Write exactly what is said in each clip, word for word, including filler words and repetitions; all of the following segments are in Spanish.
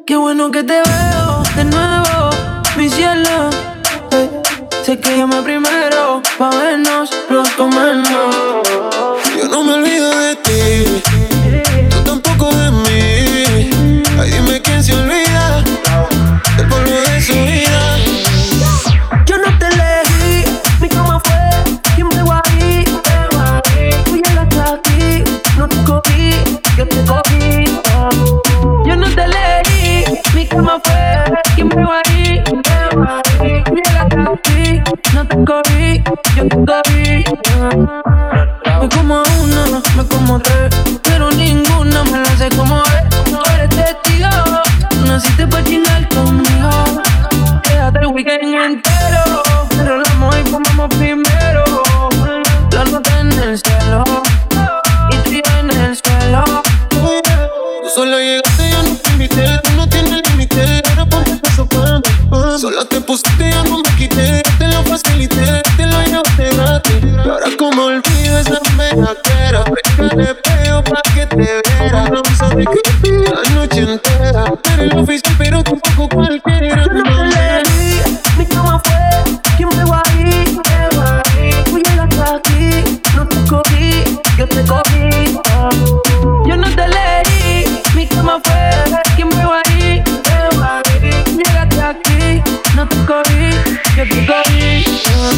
Qué bueno que te veo de nuevo, mi cielo. Hey, sé que llamé primero pa' vernos, los comernos. Yo no me olvido de ti, tú tampoco de mí. Ay, dime quién se olvida del polvo de su vida. Yo no te elegí, mi cama fue quien me guarí. Tú llegaste aquí, no te cogí, yo te cogí. Yo no te elegí, mi cama fue quien me guarí. Tú llegaste aquí, no te cogí, yo te cogí. Me como una, me como tres, pero ninguna me la hace como es. Tú eres testigo, naciste pa' chingar conmigo. Quédate el weekend entero, enrolamos y fumamos primero. La nota en el cielo y tú en el suelo. Tú sola llegaste, yo no te invité. Tú no tienes límite, era por qué pasó cuando sola te pusiste, yo no me quité. Te lo facilité, te lo llevaste gratis. Y ahora como olvido esa bellaquera, practicaré peo pa' que te viera. No sabes que te pide la noche entera. Eres el oficial, pero tampoco cualquiera. Yo no te elegí, mi cama fue quien me guarí. Tú llegaste aquí, no te cogí, yo te cogí. Yo no te elegí, mi cama fue quien me guarí. Tú llegaste aquí, no te cogí, yo te cogí.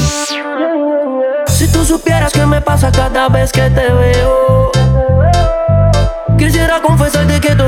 Si tú supieras qué me pasa cada vez que te veo, quisiera confesarte que tú